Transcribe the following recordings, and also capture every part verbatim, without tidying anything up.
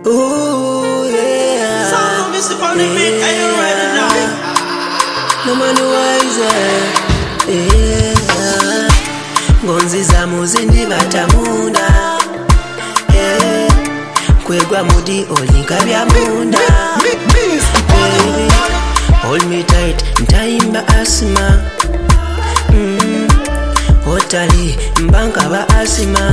Ooh, yeah. Sounds of Mister on the beat, are you ready now? No man wiser, yeah. Ngonzi za muzindi batamunda, yeah. Kwegwa mudi olinka bya munda, baby. Hold me tight, ntaimba asima. Mm. Otali mbanka ba asima.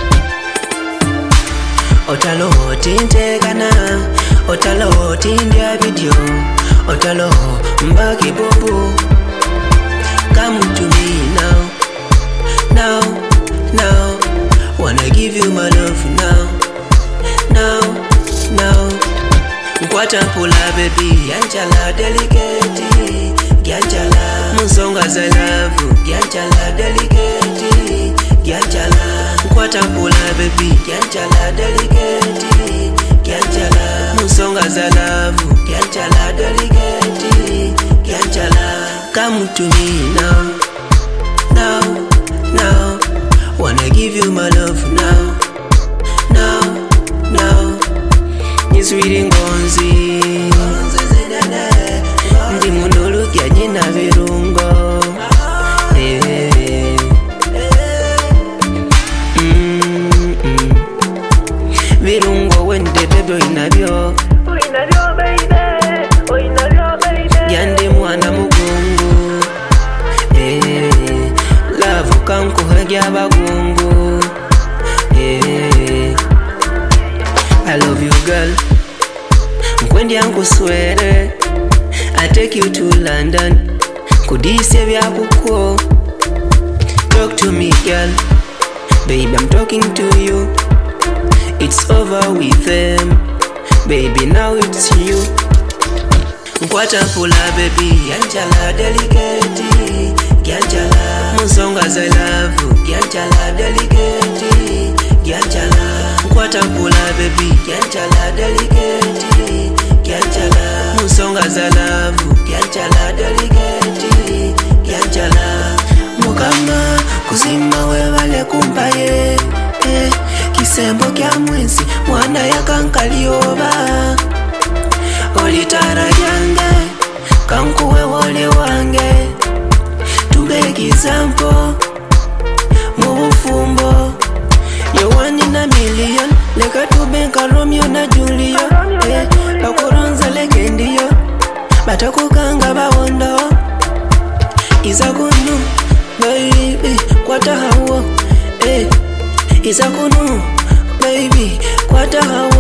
Otalo tintegana, otalo tindia video, otalo mbaki bobo. Come to me now, now, now. Wanna give you my love now, now, now. Nkwata mpula baby, yanchala delicate, yanchala. Musonga za love, yanchala delicate, yanchala. Nkwata mpula baby, yanchala delicate, yanchala. Musonga za love, yanchala delicate, yanchala. Come to me now, now, now. Wanna give you my love now, now, now. It's really ngonzi, ndi munolu kya jina virungo, eh. Mm -mm. Virungo wende bebe inabyo, yande mwana mugungu, eh. Love kanku hagya bagungu, eh. I love you girl, nkwendi yangu swere. I take you to London, kudise vya kuko. Talk to me girl, baby I'm talking to you. It's over with them, baby now it's you. Nkwata mpula baby, yanchala delicate, yanchala. Musonga za love, yanchala delicate, yanchala. Nkwata mpula baby, yanchala delicate, yanchala. Musonga za love, yanchala delicate, yanchala. Mukama kuzima webale kumpaye, eh. Kisembo kya mwezi mwana yakankalioba. Olitara yange kankuwe wole wange. Tube example mu bufumbo. You one in a million, leka tube nka Romeo na Julio, eh. Bakuronza legendi yo, batakukanga bawondo. Izakunu baby kwata hawo, eh. Izakunu baby kwata hawo.